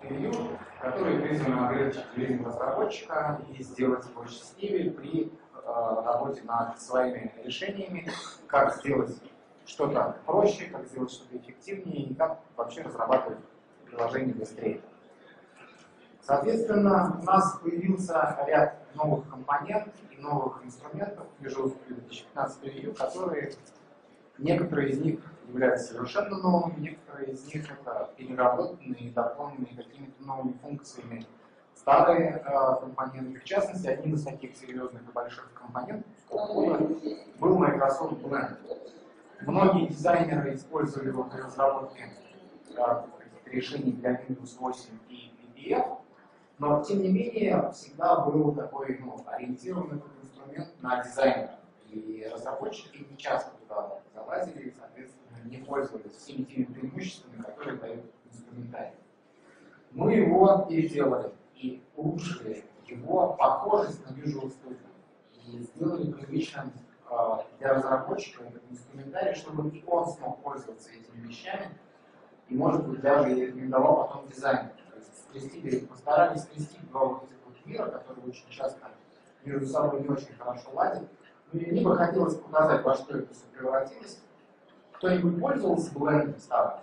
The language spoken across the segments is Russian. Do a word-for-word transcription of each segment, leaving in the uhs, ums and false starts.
Preview, которые призваны ограничить жизнь разработчика и сделать его счастливее при э, работе над своими решениями, как сделать что-то проще, как сделать что-то эффективнее и как вообще разрабатывать приложение быстрее. Соответственно, у нас появился ряд новых компонентов и новых инструментов в Visual Studio две тысячи пятнадцать Preview, которые некоторые из них являются совершенно новыми, некоторые из них это переработанные и дополненные какими-то новыми функциями старые э, компоненты. В частности, одним из таких серьезных и больших компонентов был Microsoft Blend. Многие дизайнеры использовали его при разработке э, решений для Windows восемь и ви пи эф, но тем не менее всегда был такой ну, ориентированный инструмент на дизайнера. И разработчики не часто туда залазили, соответственно, не пользовались всеми теми преимуществами, которые дает инструментарий. Мы его переделали и улучшили его похожесть на Visual Studio. И сделали привычным э, для разработчика этот инструментарий, чтобы и он смог пользоваться этими вещами, и, может быть, даже и рекомендовал потом дизайнеру. То есть скрестили, постарались скрестить два вот этих вот мира, которые очень часто между собой не очень хорошо ладят. Мне бы хотелось показать, во что это все превратилось. Кто-нибудь пользовался блендом старым?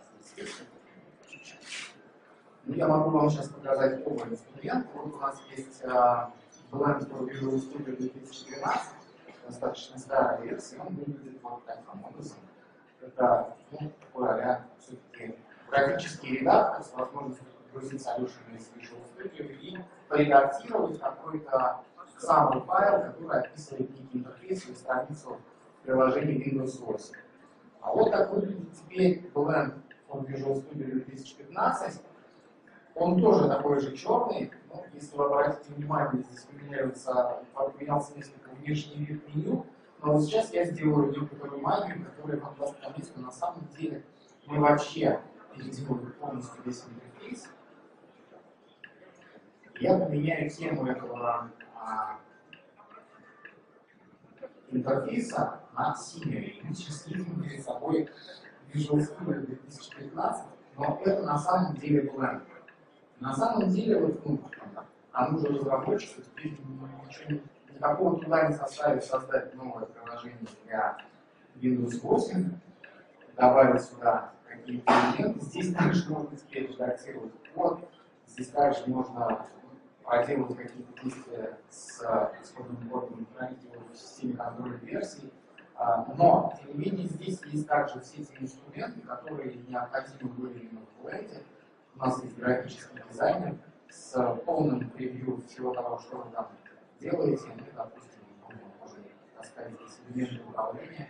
Ну, я могу вам сейчас показать оба инструмента. Вот у нас есть бленд по Visual Studio две тысячи двенадцать, достаточно старая версия, он выглядит вот таким образом. Это ну, такой а все-таки графический редактор с возможностью подгрузить solution из Visual Studio и поредактировать какой-то самый файл, который описывает некий интерфейс или страницу приложения Windows восемь. А вот как выглядит теперь Blend от Visual Studio две тысячи пятнадцать. Он тоже такой же черный, но если вы обратите внимание, здесь поменяется, поменялся несколько внешний вид меню, но вот сейчас я сделаю некоторую магию, которая вам даст понять, что на самом деле мы вообще переделываем полностью весь интерфейс. Я поменяю тему этого интерфейса на синюю. И мы сейчас видим перед собой Visual Studio две тысячи пятнадцать, но это на самом деле Blend. На самом деле, вот, ну, нам уже разработчику теперь ничего, никакого труда не составит создать новое приложение для Windows восемь, добавить сюда какие-то элементы. Здесь также можно теперь редактировать код, здесь также можно проделать какие-то действия с исходным кодом, хранить его в системе контроля версий. Но, тем не менее, здесь есть также все эти инструменты, которые необходимы были именно в Blend. У нас есть графический дизайнер с полным превью всего того, что вы там делаете. Мы, допустим, можем таскать здесь элементы управления.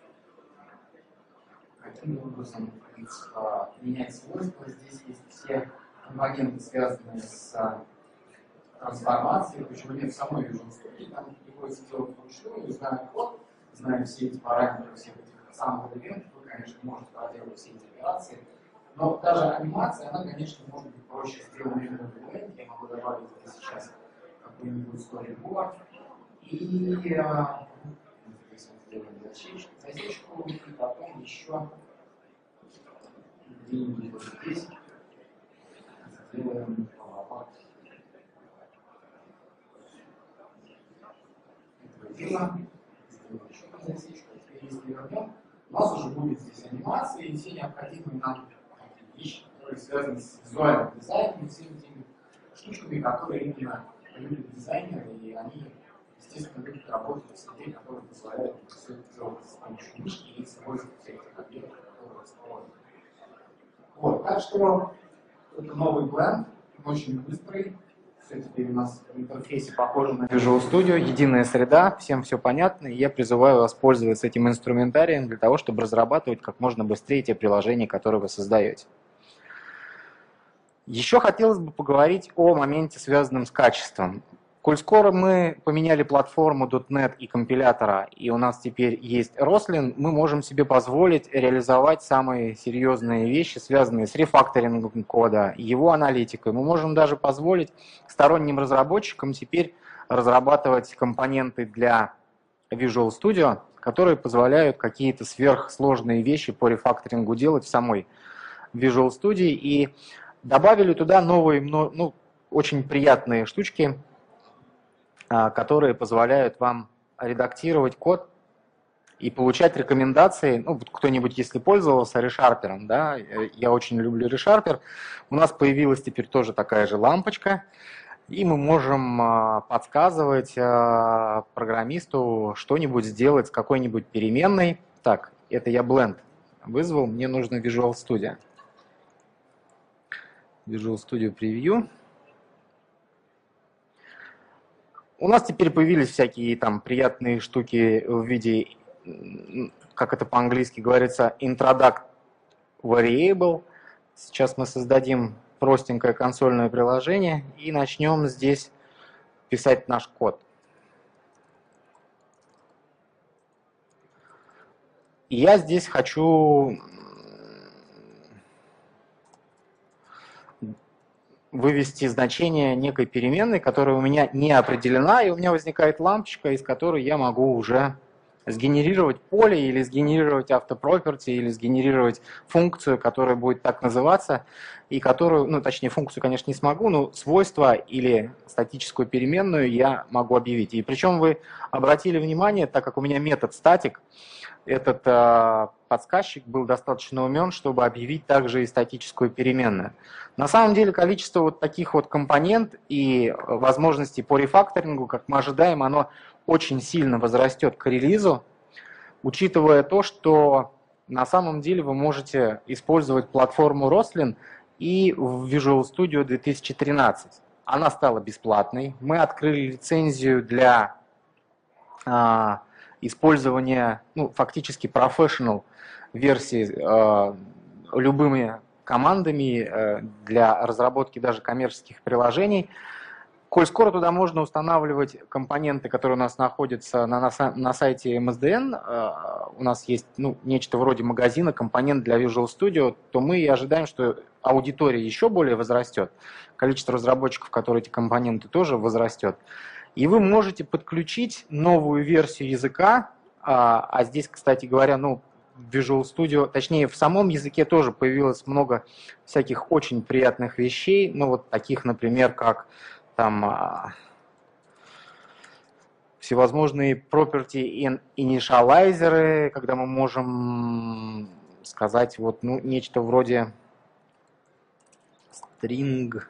Каким образом менять свойства. Здесь есть все компоненты, связанные с трансформацией, почему нет в самой Visual Studio, там приходится делать вручную, зная код, зная все эти параметры, всех этих самых элементов, вы, конечно, можете проделать все эти операции. Но даже анимация, она, конечно, может быть проще сделана именно в Blend. Я могу добавить здесь сейчас какую-нибудь storyboard. И здесь мы сделаем засечку, засечку, и потом еще где-нибудь вот здесь сделаем полопат. Этого дела. Сделаем еще одну засечку. Теперь, если вернем, у нас уже будет здесь анимация и все необходимые нам вещи, которые связаны с визуальным дизайном, всеми теми штучками, которые именно любят дизайнеры, и они, естественно, любят работать в среде, которая позволяет все это делать с помощью мышки и использовать все эти объекты, которые расположены. Вот, так что это новый Blend, он очень быстрый. Все теперь у нас в интерфейсе похоже на Visual Studio, единая среда, всем все понятно, и я призываю вас пользоваться этим инструментарием для того, чтобы разрабатывать как можно быстрее те приложения, которые вы создаете. Еще хотелось бы поговорить о моменте, связанном с качеством. Коль скоро мы поменяли платформу .дот нет и компилятора, и у нас теперь есть Roslyn, мы можем себе позволить реализовать самые серьезные вещи, связанные с рефакторингом кода, его аналитикой. Мы можем даже позволить сторонним разработчикам теперь разрабатывать компоненты для Visual Studio, которые позволяют какие-то сверхсложные вещи по рефакторингу делать в самой Visual Studio. И Добавили туда новые, ну, очень приятные штучки, которые позволяют вам редактировать код и получать рекомендации. Ну, кто-нибудь, если пользовался ReSharper, да, я очень люблю ReSharper, у нас появилась теперь тоже такая же лампочка, и мы можем подсказывать программисту что-нибудь сделать с какой-нибудь переменной. Так, это я Blend вызвал, мне нужно Visual Studio. Visual Studio Preview. У нас теперь появились всякие там приятные штуки в виде, как это по-английски говорится, introduct variable. Сейчас мы создадим простенькое консольное приложение и начнем здесь писать наш код. И я здесь хочу вывести значение некой переменной, которая у меня не определена, и у меня возникает лампочка, из которой я могу уже сгенерировать поле, или сгенерировать автопроперти, или сгенерировать функцию, которая будет так называться, и которую, ну, точнее, функцию, конечно, не смогу, но свойство или статическую переменную я могу объявить. И причем вы обратили внимание, так как у меня метод static, этот э, подсказчик был достаточно умен, чтобы объявить также и статическую переменную. На самом деле количество вот таких вот компонент и возможностей по рефакторингу, как мы ожидаем, оно очень сильно возрастет к релизу, учитывая то, что на самом деле вы можете использовать платформу Roslyn и в Visual Studio две тысячи тринадцать. Она стала бесплатной. Мы открыли лицензию для э, использования, ну, фактически professional версии э, любыми командами э, для разработки даже коммерческих приложений. Коль скоро туда можно устанавливать компоненты, которые у нас находятся на, на, на сайте эм эс ди эн, э, у нас есть, ну, нечто вроде магазина, компонент для Visual Studio, то мы и ожидаем, что аудитория еще более возрастет, количество разработчиков, которые эти компоненты тоже возрастет. И вы можете подключить новую версию языка, а, а здесь, кстати говоря, ну, Visual Studio, точнее, в самом языке тоже появилось много всяких очень приятных вещей, ну, вот таких, например, как там а, всевозможные property initializers, когда мы можем сказать вот, ну, нечто вроде string.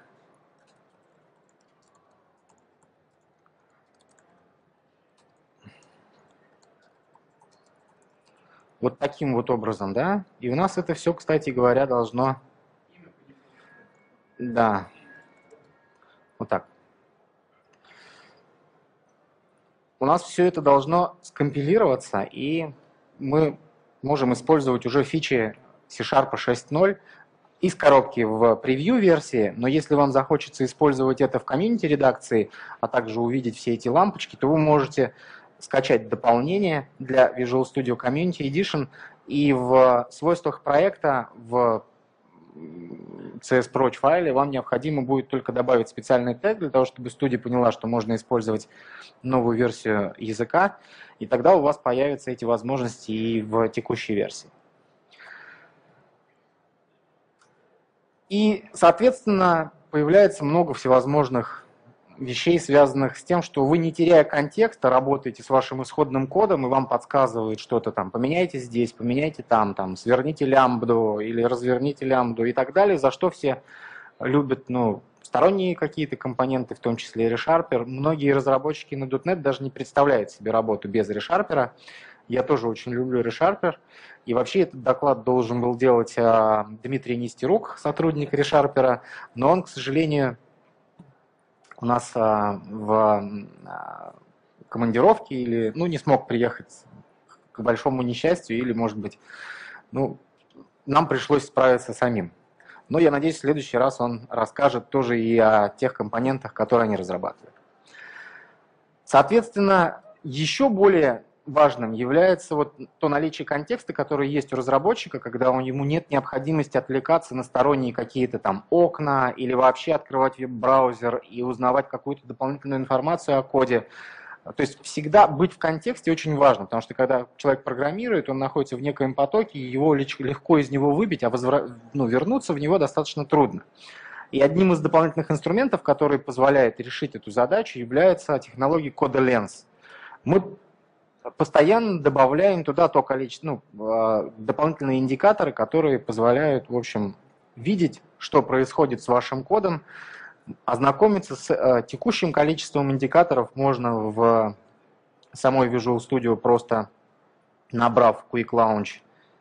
Вот таким вот образом, да? И у нас это все, кстати говоря, должно... Да. Вот так. У нас все это должно скомпилироваться, и мы можем использовать уже фичи C-Sharp шесть ноль из коробки в превью-версии, но если вам захочется использовать это в комьюнити-редакции, а также увидеть все эти лампочки, то вы можете скачать дополнение для Visual Studio Community Edition, и в свойствах проекта в си эс Proc файле вам необходимо будет только добавить специальный тег для того, чтобы студия поняла, что можно использовать новую версию языка, и тогда у вас появятся эти возможности и в текущей версии. И, соответственно, появляется много всевозможных вещей, связанных с тем, что вы, не теряя контекста, работаете с вашим исходным кодом, и вам подсказывает что-то там, поменяйте здесь, поменяйте там, там, сверните лямбду или разверните лямбду и так далее, за что все любят, ну, сторонние какие-то компоненты, в том числе и ReSharper. Многие разработчики на .дот нет даже не представляют себе работу без ReSharper. Я тоже очень люблю ReSharper. И вообще этот доклад должен был делать Дмитрий Нестерук, сотрудник ReSharper, но он, к сожалению, у нас в командировке или, ну, не смог приехать, к большому несчастью, или, может быть, ну, нам пришлось справиться самим. Но я надеюсь, в следующий раз он расскажет тоже и о тех компонентах, которые они разрабатывают. Соответственно, еще более важным является вот то наличие контекста, который есть у разработчика, когда ему нет необходимости отвлекаться на сторонние какие-то там окна или вообще открывать веб-браузер и узнавать какую-то дополнительную информацию о коде. То есть всегда быть в контексте очень важно, потому что когда человек программирует, он находится в некоем потоке, и его легко из него выбить, а возвра... ну, вернуться в него достаточно трудно. И одним из дополнительных инструментов, который позволяет решить эту задачу, является технология CodaLens. Мы постоянно добавляем туда то количество, ну, дополнительные индикаторы, которые позволяют, в общем, видеть, что происходит с вашим кодом, ознакомиться с э, текущим количеством индикаторов можно в самой Visual Studio, просто набрав Quick Launch.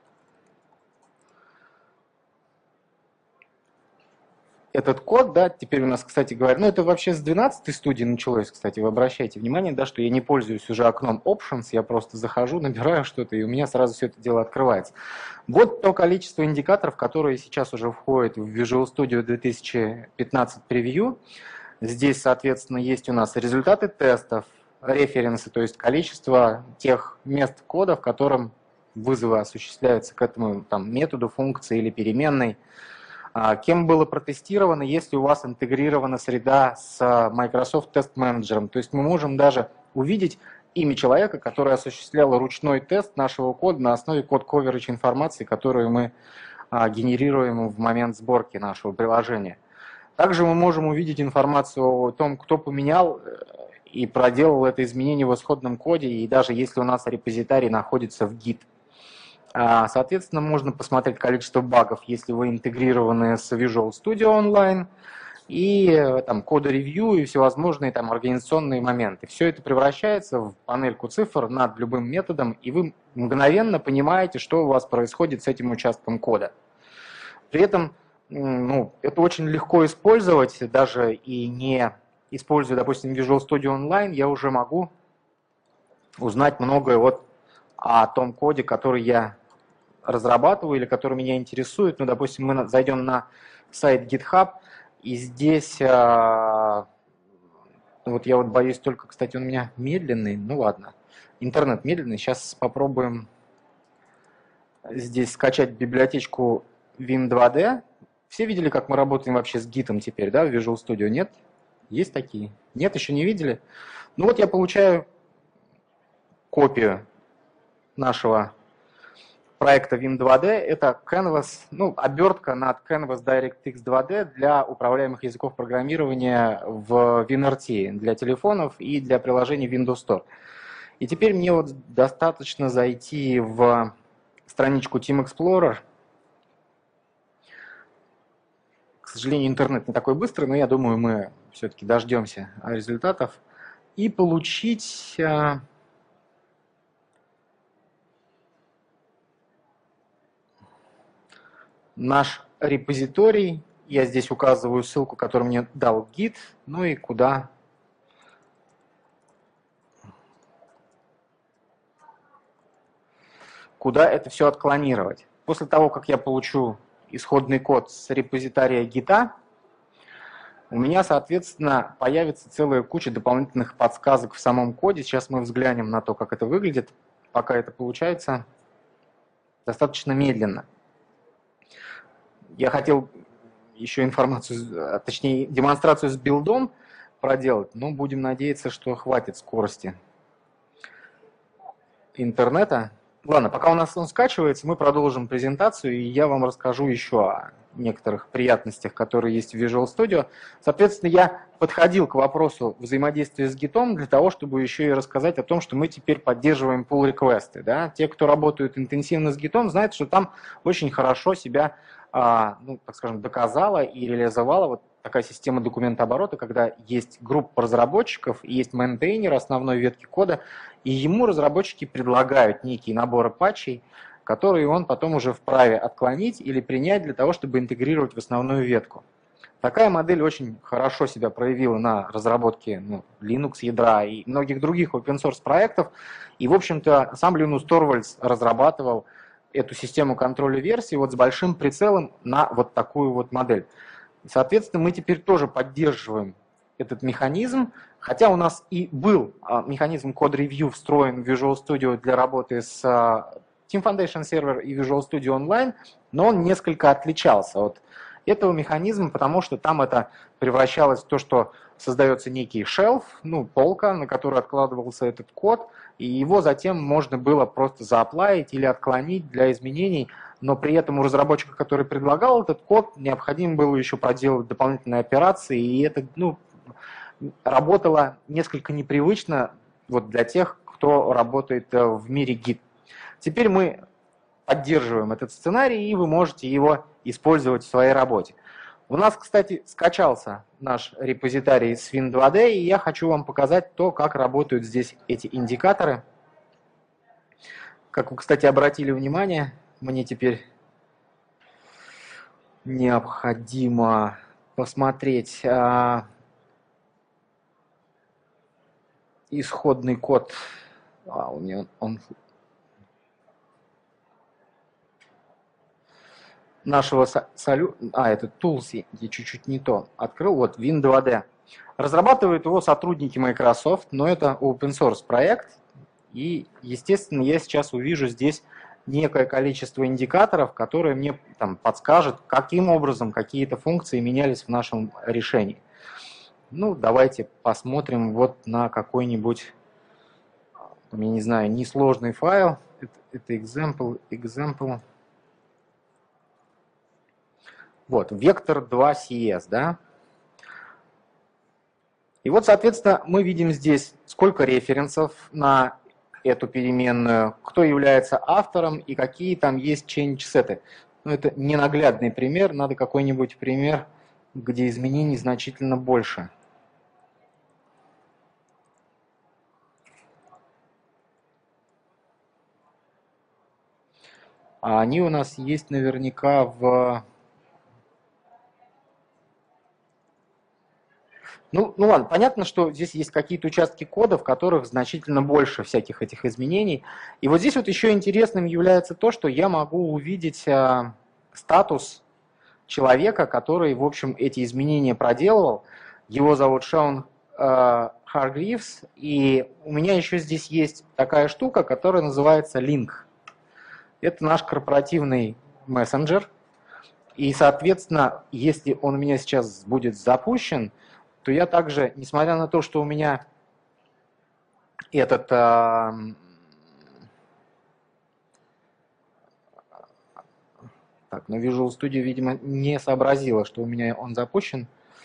Этот код, да, теперь у нас, кстати говоря, ну это вообще с двенадцатой студии началось, кстати, вы обращайте внимание, да, что я не пользуюсь уже окном Options, я просто захожу, набираю что-то, и у меня сразу все это дело открывается. Вот то количество индикаторов, которые сейчас уже входят в Visual Studio две тысячи пятнадцать Preview. Здесь, соответственно, есть у нас результаты тестов, референсы, то есть количество тех мест кода, в котором вызовы осуществляются к этому там, методу, функции или переменной. Кем было протестировано, если у вас интегрирована среда с Microsoft Test Manager. То есть мы можем даже увидеть имя человека, который осуществлял ручной тест нашего кода на основе код-коверидж информации, которую мы генерируем в момент сборки нашего приложения. Также мы можем увидеть информацию о том, кто поменял и проделал это изменение в исходном коде, и даже если у нас репозитарий находится в Git. Соответственно, можно посмотреть количество багов, если вы интегрированы с Visual Studio Online, и там кода-ревью, и всевозможные там организационные моменты. Все это превращается в панельку цифр над любым методом, и вы мгновенно понимаете, что у вас происходит с этим участком кода. При этом ну, это очень легко использовать, даже и не используя, допустим, Visual Studio Online, я уже могу узнать многое вот о том коде, который я разрабатываю или который меня интересует. Ну, допустим, мы зайдем на сайт GitHub, и здесь, вот я вот боюсь только, кстати, он у меня медленный, ну ладно, интернет медленный. Сейчас попробуем здесь скачать библиотечку вин два дэ. Все видели, как мы работаем вообще с гитом теперь, да, в Visual Studio? Нет? Есть такие? Нет, еще не видели? Ну вот я получаю копию нашего проекта вин два дэ. Это Canvas, ну, обертка над Canvas DirectX два дэ для управляемых языков программирования в WinRT, для телефонов и для приложений Windows Store. И теперь мне вот достаточно зайти в страничку Team Explorer. К сожалению, интернет не такой быстрый, но я думаю, мы все-таки дождемся результатов. И получить наш репозиторий. Я здесь указываю ссылку, которую мне дал гид, ну и куда куда это все отклонировать. После того, как я получу исходный код с репозитория гита, у меня, соответственно, появится целая куча дополнительных подсказок в самом коде. Сейчас мы взглянем на то, как это выглядит. Пока это получается достаточно медленно. Я хотел еще информацию, точнее, демонстрацию с билдом проделать, но будем надеяться, что хватит скорости интернета. Ладно, пока у нас он скачивается, мы продолжим презентацию, и я вам расскажу еще о некоторых приятностях, которые есть в Visual Studio. Соответственно, я подходил к вопросу взаимодействия с гитом для того, чтобы еще и рассказать о том, что мы теперь поддерживаем pull-реквесты. Да? Те, кто работают интенсивно с гитом, знают, что там очень хорошо себя, ну, так скажем, доказала и реализовала вот такая система документооборота, когда есть группа разработчиков, есть мейнтейнер основной ветки кода, и ему разработчики предлагают некие наборы патчей, которые он потом уже вправе отклонить или принять для того, чтобы интегрировать в основную ветку. Такая модель очень хорошо себя проявила на разработке ну, Linux ядра и многих других open-source проектов. И, в общем-то, сам Линус Торвальдс разрабатывал эту систему контроля версий вот с большим прицелом на вот такую вот модель. Соответственно, мы теперь тоже поддерживаем этот механизм, хотя у нас и был механизм код-ревью встроен в Visual Studio для работы с Team Foundation Server и Visual Studio Online, но он несколько отличался от этого механизма, потому что там это превращалось в то, что создается некий шелф, ну, полка, на которую откладывался этот код, и его затем можно было просто зааплавить или отклонить для изменений, но при этом у разработчика, который предлагал этот код, необходимо было еще проделать дополнительные операции, и это, ну, работало несколько непривычно вот для тех, кто работает в мире гит. Теперь мы поддерживаем этот сценарий, и вы можете его использовать в своей работе. У нас, кстати, скачался наш репозиторий с вин два дэ, и я хочу вам показать то, как работают здесь эти индикаторы. Как вы, кстати, обратили внимание, мне теперь необходимо посмотреть а, исходный код. А, у меня он... нашего салю... А, это Tools, я чуть-чуть не то открыл. Вот, вин два дэ. Разрабатывают его сотрудники Microsoft, но это open source проект. И, естественно, я сейчас увижу здесь некое количество индикаторов, которые мне там подскажут, каким образом какие-то функции менялись в нашем решении. Ну, давайте посмотрим вот на какой-нибудь, я не знаю, несложный файл. Это, это example, example. Вот, вектор два си эс, да. И вот, соответственно, мы видим здесь, сколько референсов на эту переменную, кто является автором и какие там есть change-сеты. Ну, это ненаглядный пример, надо какой-нибудь пример, где изменений значительно больше. А они у нас есть наверняка в... Ну, ну ладно, понятно, что здесь есть какие-то участки кода, в которых значительно больше всяких этих изменений. И вот здесь вот еще интересным является то, что я могу увидеть а, статус человека, который, в общем, эти изменения проделывал. Его зовут Шон а, Харгривс, и у меня еще здесь есть такая штука, которая называется Link. Это наш корпоративный мессенджер, и, соответственно, если он у меня сейчас будет запущен, то я также, несмотря на то, что у меня этот а, так, но Visual Studio, видимо, не сообразила, что у меня он запущен.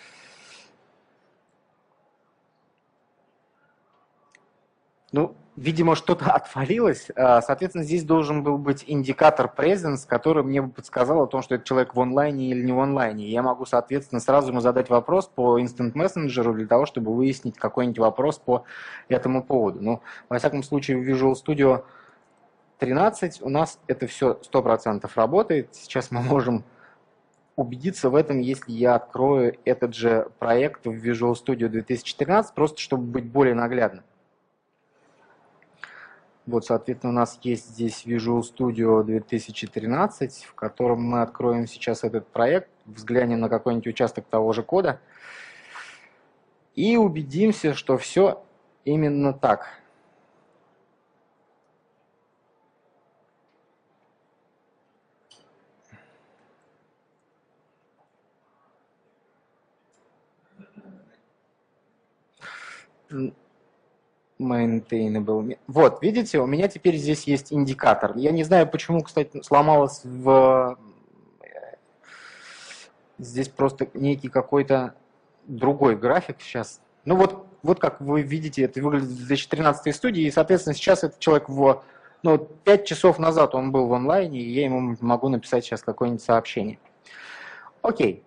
Ну, видимо, что-то отвалилось. Соответственно, здесь должен был быть индикатор presence, который мне бы подсказал о том, что этот человек в онлайне или не в онлайне. Я могу, соответственно, сразу ему задать вопрос по Instant Messenger для того, чтобы выяснить какой-нибудь вопрос по этому поводу. Ну, во всяком случае, в Visual Studio тринадцать у нас это все сто процентов работает. Сейчас мы можем убедиться в этом, если я открою этот же проект в Visual Studio две тысячи тринадцать, просто чтобы быть более наглядным. Вот, соответственно, у нас есть здесь Visual Studio две тысячи тринадцать, в котором мы откроем сейчас этот проект, взглянем на какой-нибудь участок того же кода и убедимся, что все именно так. Maintainable. Вот, видите, у меня теперь здесь есть индикатор. Я не знаю, почему, кстати, сломалось в... Здесь просто некий какой-то другой график сейчас. Ну вот, вот как вы видите, это выглядит в две тысячи тринадцатой студии, и, соответственно, сейчас этот человек в... Ну, пять часов назад он был в онлайне, и я ему могу написать сейчас какое-нибудь сообщение. Окей.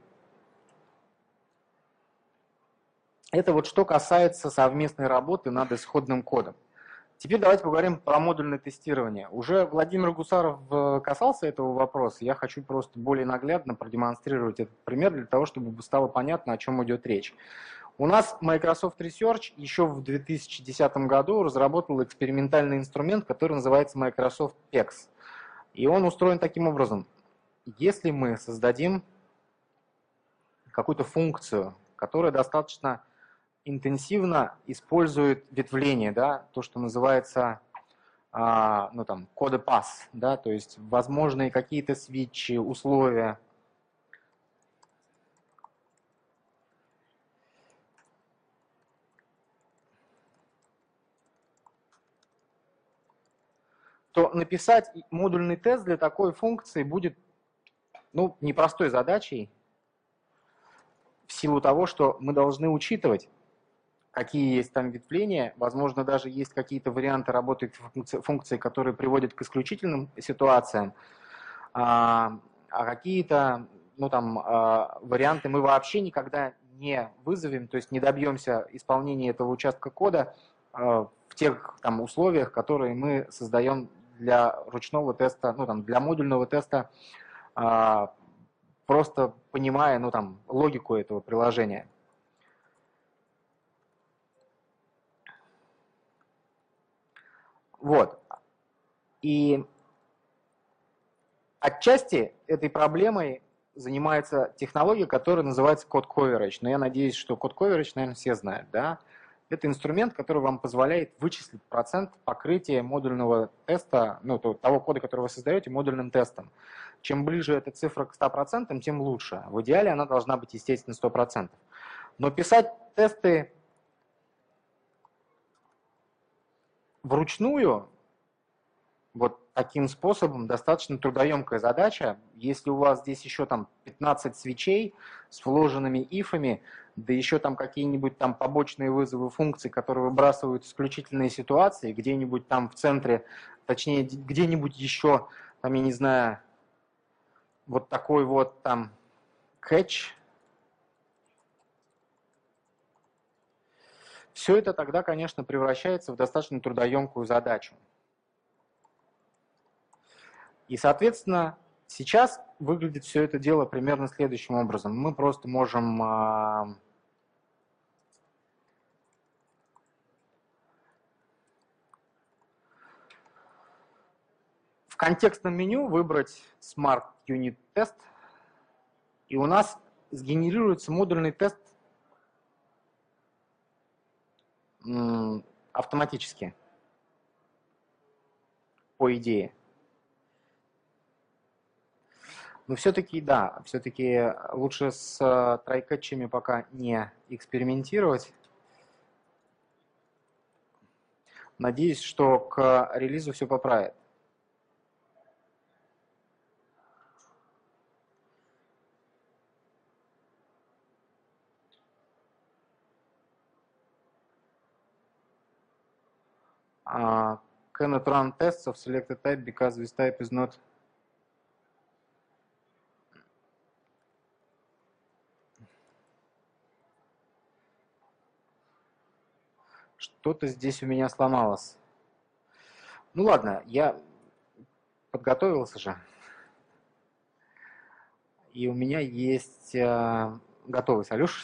Это вот что касается совместной работы над исходным кодом. Теперь давайте поговорим про модульное тестирование. Уже Владимир Гусаров касался этого вопроса. Я хочу просто более наглядно продемонстрировать этот пример для того, чтобы стало понятно, о чем идет речь. У нас Microsoft Research еще в две тысячи десятом году разработал экспериментальный инструмент, который называется Microsoft пекс. И он устроен таким образом. Если мы создадим какую-то функцию, которая достаточно интенсивно использует ветвление, да, то, что называется а, ну, там, code path, да, то есть возможные какие-то свитчи, условия. то написать модульный тест для такой функции будет, ну, непростой задачей, в силу того, что мы должны учитывать, какие есть там ветвления. Возможно, даже есть какие-то варианты работы функции, которые приводят к исключительным ситуациям, а, а какие-то, ну, там, а, варианты мы вообще никогда не вызовем, то есть не добьемся исполнения этого участка кода а, в тех там условиях, которые мы создаем для ручного теста, ну, там, для модульного теста, а, просто понимая, ну, там, логику этого приложения. Вот. И отчасти этой проблемой занимается технология, которая называется Code Coverage. Но я надеюсь, что Code Coverage, наверное, все знают, да? Это инструмент, который вам позволяет вычислить процент покрытия модульного теста, ну, того кода, который вы создаете, модульным тестом. Чем ближе эта цифра к ста процентам, тем лучше. В идеале она должна быть, естественно, сто процентов. Но писать тесты вручную вот таким способом достаточно трудоемкая задача. Если у вас здесь еще там пятнадцать свечей с вложенными ифами, да еще там какие-нибудь там побочные вызовы функций, которые выбрасывают исключительные ситуации, где-нибудь там в центре, точнее где-нибудь еще, там я не знаю, вот такой вот там catch. Все это тогда, конечно, превращается в достаточно трудоемкую задачу. И, соответственно, сейчас выглядит все это дело примерно следующим образом. Мы просто можем в контекстном меню выбрать Smart Unit Test, и у нас сгенерируется модульный тест автоматически, по идее. Но все-таки, да, все-таки лучше с трайкетчами пока не экспериментировать. Надеюсь, что к релизу все поправит. Uh, cannot run tests of selected type because this type is not Что-то здесь у меня сломалось. Ну ладно, я подготовился же. И у меня есть э, готовый solution.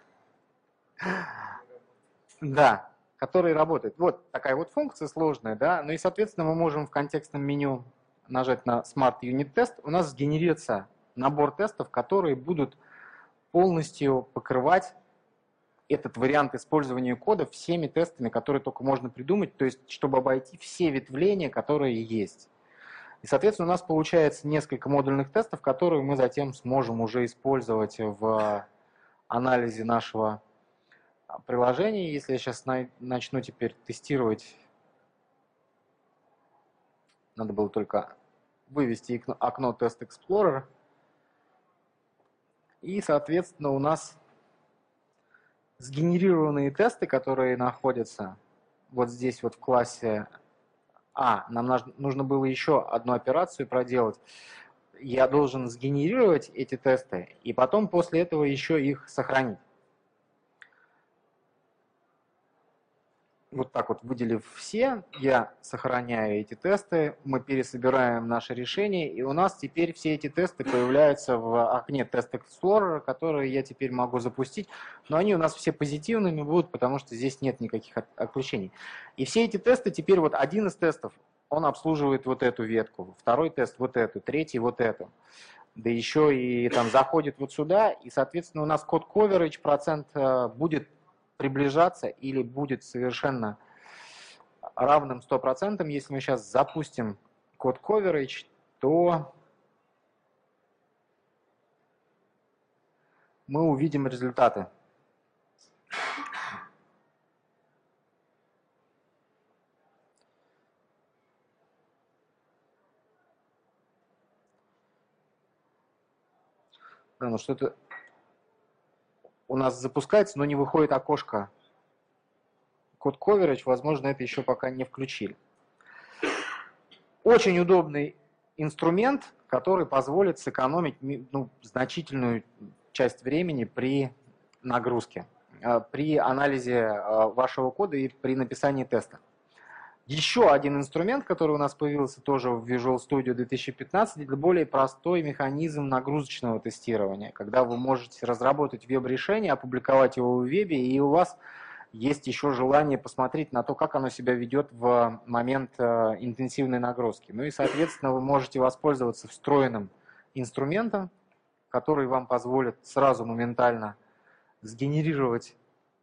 Да, который работает. Вот такая вот функция сложная, да. Ну и, соответственно, мы можем в контекстном меню нажать на Smart Unit Test. У нас сгенерится набор тестов, которые будут полностью покрывать этот вариант использования кода всеми тестами, которые только можно придумать, то есть чтобы обойти все ветвления, которые есть. И, соответственно, у нас получается несколько модульных тестов, которые мы затем сможем уже использовать в анализе нашего приложения. Если я сейчас начну теперь тестировать, надо было только вывести окно Test Explorer. И, соответственно, у нас сгенерированные тесты, которые находятся вот здесь вот в классе А. Нам нужно было еще одну операцию проделать. Я должен сгенерировать эти тесты и потом после этого еще их сохранить. Вот так вот выделив все, я сохраняю эти тесты, мы пересобираем наше решение, и у нас теперь все эти тесты появляются в окне Test Explorer, которые я теперь могу запустить, но они у нас все позитивными будут, потому что здесь нет никаких отключений. И все эти тесты теперь, вот один из тестов, он обслуживает вот эту ветку, второй тест вот эту, третий вот эту. Да еще и там заходит вот сюда, и, соответственно, у нас Code Coverage процент будет приближаться или будет совершенно равным сто процентов. Если мы сейчас запустим Code Coverage, то мы увидим результаты. Да, ну что-то у нас запускается, но не выходит окошко код coverage, возможно, это еще пока не включили. Очень удобный инструмент, который позволит сэкономить ну, значительную часть времени при нагрузке, при анализе вашего кода и при написании теста. Еще один инструмент, который у нас появился тоже в Visual Studio две тысячи пятнадцать, это более простой механизм нагрузочного тестирования, когда вы можете разработать веб-решение, опубликовать его в вебе, и у вас есть еще желание посмотреть на то, как оно себя ведет в момент э, интенсивной нагрузки. Ну и, соответственно, вы можете воспользоваться встроенным инструментом, который вам позволит сразу моментально сгенерировать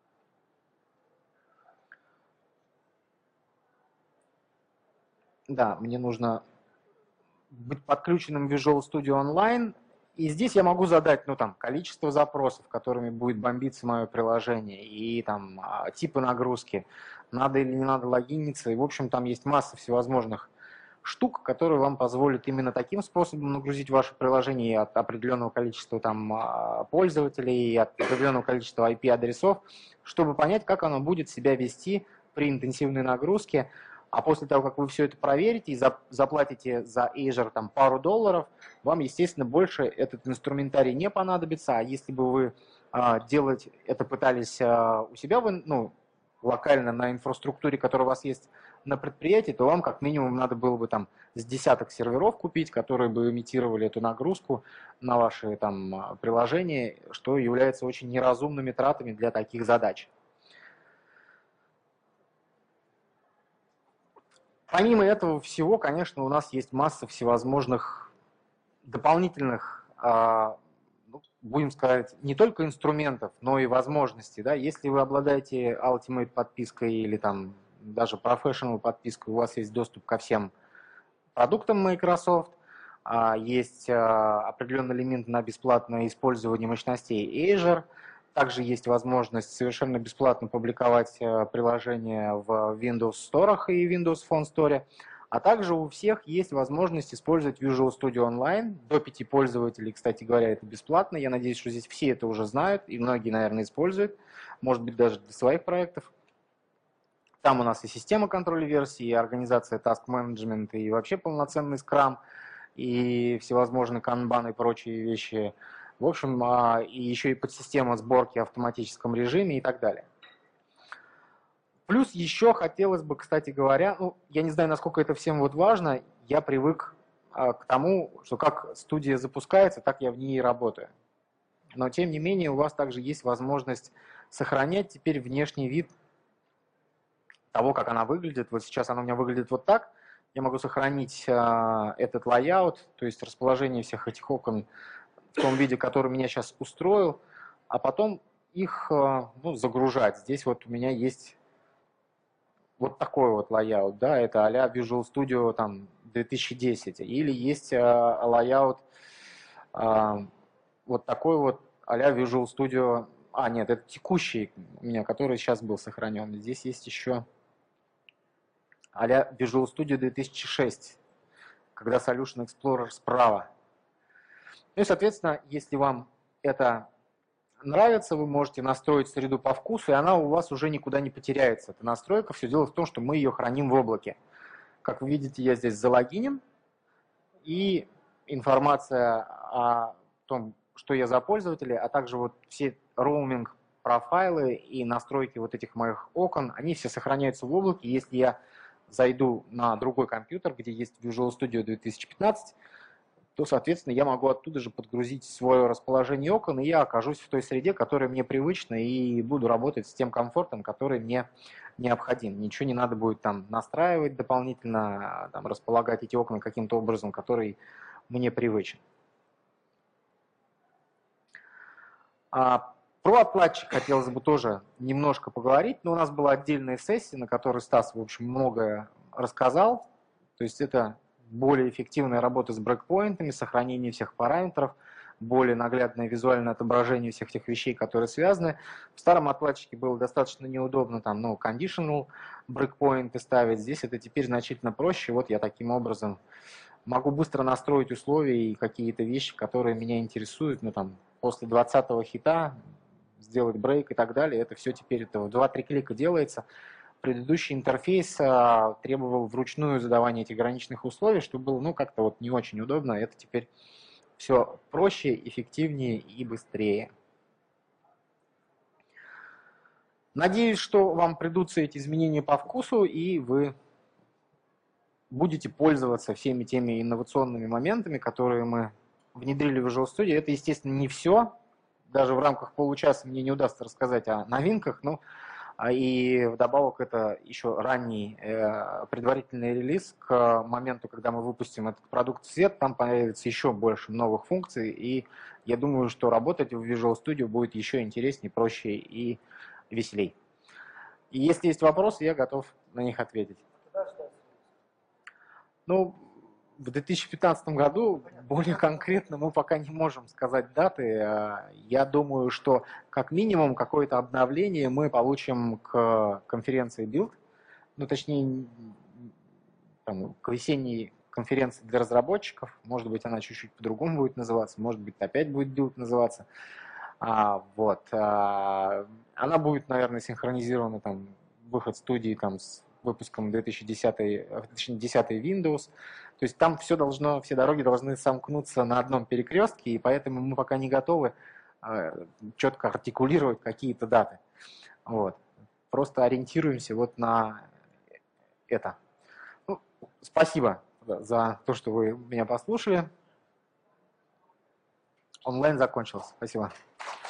Да, мне нужно быть подключенным в Visual Studio Online, и здесь я могу задать, ну, там, количество запросов, которыми будет бомбиться мое приложение, и там типы нагрузки, надо или не надо логиниться, и, в общем, там есть масса всевозможных штук, которые вам позволят именно таким способом нагрузить ваше приложение от определенного количества там пользователей, от определенного количества ай пи-адресов, чтобы понять, как оно будет себя вести при интенсивной нагрузке. А после того, как вы все это проверите и заплатите за Azure там, пару долларов, вам, естественно, больше этот инструментарий не понадобится. А если бы вы а, делать это пытались а, у себя, вы, ну, локально на инфраструктуре, которая у вас есть на предприятии, то вам как минимум надо было бы там с десяток серверов купить, которые бы имитировали эту нагрузку на ваши там приложения, что является очень неразумными тратами для таких задач. Помимо этого всего, конечно, у нас есть масса всевозможных дополнительных, будем сказать, не только инструментов, но и возможностей. Да? Если вы обладаете Ultimate подпиской или там даже Professional подпиской, у вас есть доступ ко всем продуктам Microsoft, есть определенный лимит на бесплатное использование мощностей Azure. Также есть возможность совершенно бесплатно публиковать приложения в Windows Store и Windows Phone Store. А также у всех есть возможность использовать Visual Studio Online. До пяти пользователей, кстати говоря, это бесплатно. Я надеюсь, что здесь все это уже знают, и многие, наверное, используют. Может быть, даже для своих проектов. Там у нас и система контроля версий, и организация Task Management, и вообще полноценный Scrum, и всевозможные Kanban и прочие вещи. В общем, и еще и подсистема сборки в автоматическом режиме и так далее. Плюс еще хотелось бы, кстати говоря, ну, я не знаю, насколько это всем вот важно, я привык к тому, что как студия запускается, так я в ней и работаю. Но тем не менее у вас также есть возможность сохранять теперь внешний вид того, как она выглядит. Вот сейчас она у меня выглядит вот так. Я могу сохранить этот лайаут, то есть расположение всех этих окон в том виде, который меня сейчас устроил, а потом их ну, загружать. Здесь вот у меня есть вот такой вот лайаут, да, это а-ля Visual Studio там, две тысячи десять, или есть а, лайаут а, вот такой вот а-ля Visual Studio, а нет, это текущий у меня, который сейчас был сохранен. Здесь есть еще а-ля Visual Studio две тысячи шесть, когда Solution Explorer справа. Ну и, соответственно, если вам это нравится, вы можете настроить среду по вкусу, и она у вас уже никуда не потеряется. Эта настройка, все дело в том, что мы ее храним в облаке. Как вы видите, я здесь залогинен, и информация о том, что я за пользователя, а также вот все роуминг профайлы и настройки вот этих моих окон, они все сохраняются в облаке. Если я зайду на другой компьютер, где есть Visual Studio две тысячи пятнадцать, то, соответственно, я могу оттуда же подгрузить свое расположение окон, и я окажусь в той среде, которая мне привычна, и буду работать с тем комфортом, который мне необходим. Ничего не надо будет там настраивать дополнительно, там, располагать эти окна каким-то образом, который мне привычен. А про отладчик хотелось бы тоже немножко поговорить, но у нас была отдельная сессия, на которой Стас, в общем, многое рассказал. То есть это более эффективная работа с брейкпоинтами, сохранение всех параметров, более наглядное визуальное отображение всех тех вещей, которые связаны. В старом отладчике было достаточно неудобно там, ну, conditional брейкпоинты ставить. Здесь это теперь значительно проще. Вот я таким образом могу быстро настроить условия и какие-то вещи, которые меня интересуют, ну там после двадцатого хита сделать брейк и так далее. Это все теперь это в два-три клика делается. Предыдущий интерфейс а, требовал вручную задавания этих граничных условий, что было ну как-то вот не очень удобно. Это теперь все проще, эффективнее и быстрее. Надеюсь, что вам придутся эти изменения по вкусу, и вы будете пользоваться всеми теми инновационными моментами, которые мы внедрили в Visual Studio. Это, естественно, не все. Даже в рамках получаса мне не удастся рассказать о новинках, но и вдобавок это еще ранний э, предварительный релиз. К моменту, когда мы выпустим этот продукт в свет, там появится еще больше новых функций, и я думаю, что работать в Visual Studio будет еще интереснее, проще и веселей. И если есть вопросы, я готов на них ответить. Ну, в две тысячи пятнадцатом году более конкретно мы пока не можем сказать даты. Я думаю, что как минимум какое-то обновление мы получим к конференции Build, ну точнее там, к весенней конференции для разработчиков. Может быть, она чуть-чуть по-другому будет называться, может быть, опять будет Build называться. А, вот. А, она будет, наверное, синхронизирована там выход студии там с выпуском две тысячи десятый Windows. То есть там все должно, все дороги должны сомкнуться на одном перекрестке, и поэтому мы пока не готовы э, четко артикулировать какие-то даты. Вот. Просто ориентируемся вот на это. Ну, спасибо за то, что вы меня послушали. Онлайн закончился. Спасибо.